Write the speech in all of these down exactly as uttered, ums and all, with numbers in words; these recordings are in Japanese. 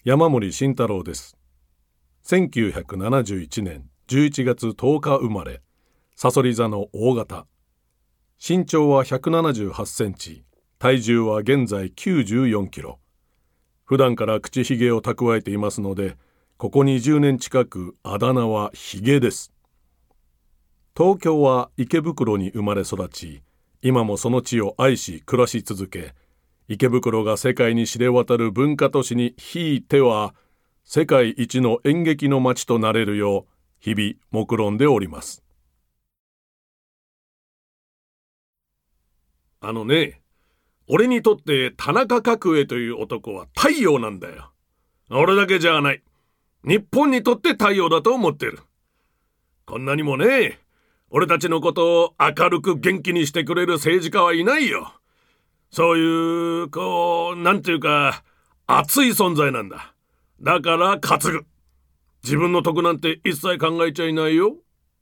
山森慎太郎です。せんきゅうひゃくななじゅういちねんじゅういちがつとおか生まれ、さそり座の大型。身長はひゃくななじゅうはちセンチ、体重は現在きゅうじゅうよんキロ。普段から口ひげを蓄えていますので、ここにじゅうねん近くあだ名はひげです。東京は池袋に生まれ育ち、今もその地を愛し暮らし続け、池袋が世界に知れ渡る文化都市にひいては世界一の演劇の街となれるよう日々目論んでおります。あのね、俺にとって田中角栄という男は太陽なんだよ。俺だけじゃない。日本にとって太陽だと思ってる。こんなにもね、俺たちのことを明るく元気にしてくれる政治家はいないよ。そういう、こう、なんていうか、熱い存在なんだ。だから担ぐ。自分の得なんて一切考えちゃいないよ。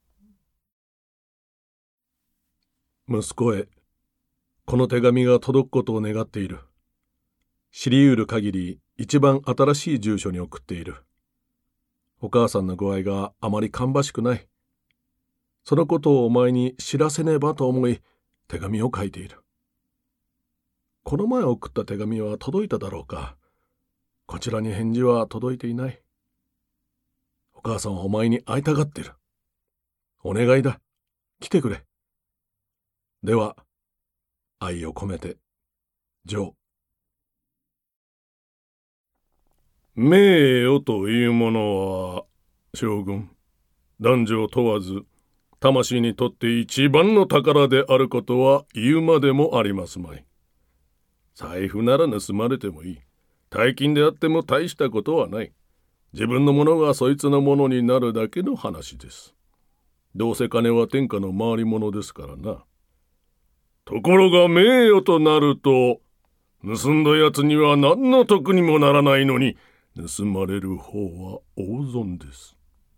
息子へ、この手紙が届くことを願っている。知り得る限り一番新しい住所に送っている。お母さんの具合があまり芳しくない。そのことをお前に知らせねばと思い、手紙を書いている。この前送った手紙は届いただろうか。こちらに返事は届いていない。お母さんはお前に会いたがってる。お願いだ。来てくれ。では、愛を込めて、ジョー。名誉というものは、将軍、男女問わず、魂にとって一番の宝であることは言うまでもありますまい。財布なら盗まれてもいい。大金であっても大したことはない。自分のものがそいつのものになるだけの話です。どうせ金は天下の回り物ですからな。ところが名誉となると、盗んだやつには何の得にもならないのに、盗まれる方は大損です。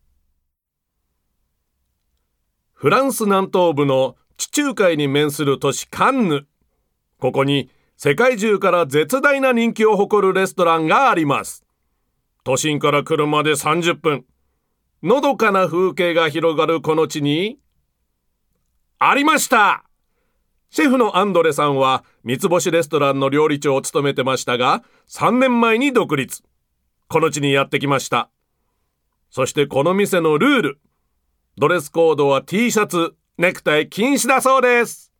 フランス南東部の地中海に面する都市カンヌ。ここに世界中から絶大な人気を誇るレストランがあります。都心から車でさんじゅっぷん。のどかな風景が広がるこの地に、ありました！シェフのアンドレさんは三つ星レストランの料理長を務めてましたが、さんねんまえに独立。この地にやってきました。そしてこの店のルール。ドレスコードは T シャツ、ネクタイ禁止だそうです。